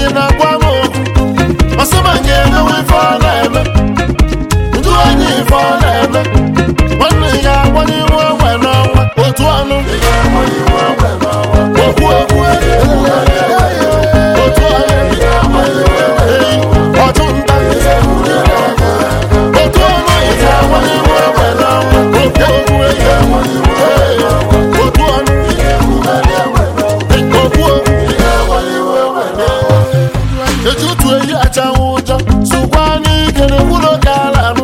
na-agwa m okwu ọsịmanye emewe ife ọ na-eme ndụ onye ife ọ na-eme nwanne ya agbanye iwe onwe n'ọnwa otu ọnụ okwu okwu otu ọnụ ọchụ nta otu ọnụ ije agbanye iwe onwe n'ọnwa okwu okwu otu ọnụ eji otu ehi achanwụ ụjọ sụkwa n'ike n'okpuru oke ala anụ.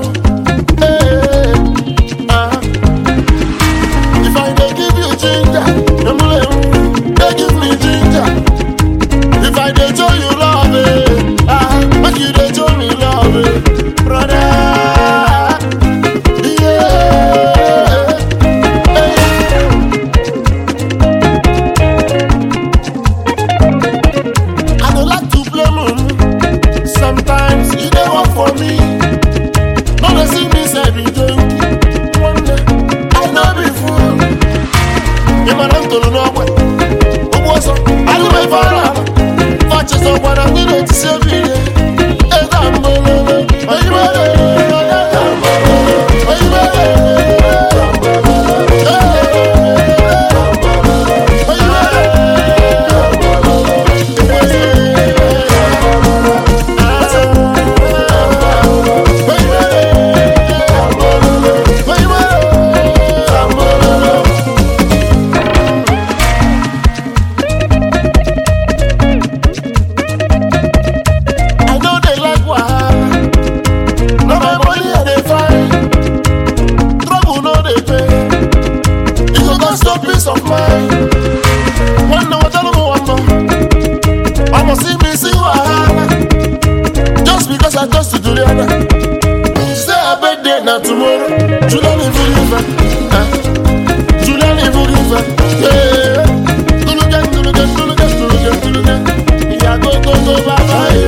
If I dey give you ginger, they give me ginger. If I dey show you love, make you dey show me love, brother. Sometimes you dey work for me. No dey see me say be junkie. One day I no be fool. Ima na ntolo n'ọgwe. Ogbu ọsọ, anyị ma ife ala. Fachis ọgbara ndị na-etisi obi ihe. Eze ambololo, oyibere. Peace of mind. One no tell me one more. I'ma see me see wahala. Just because I toast to Juliana. Say I birthday now tomorrow. Juliana Ivugifa. Juliana Ivugifa. Yeah. Tulugan. Yeah, go, bye bye.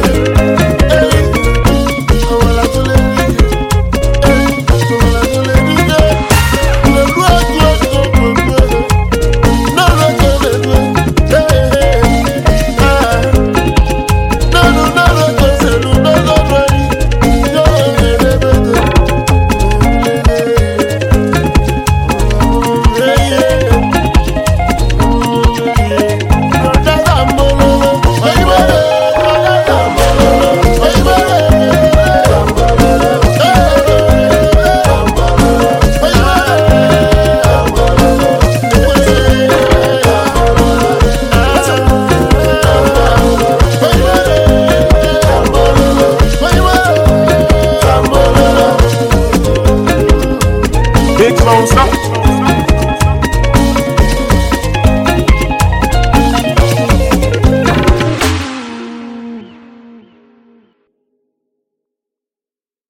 Big Monster.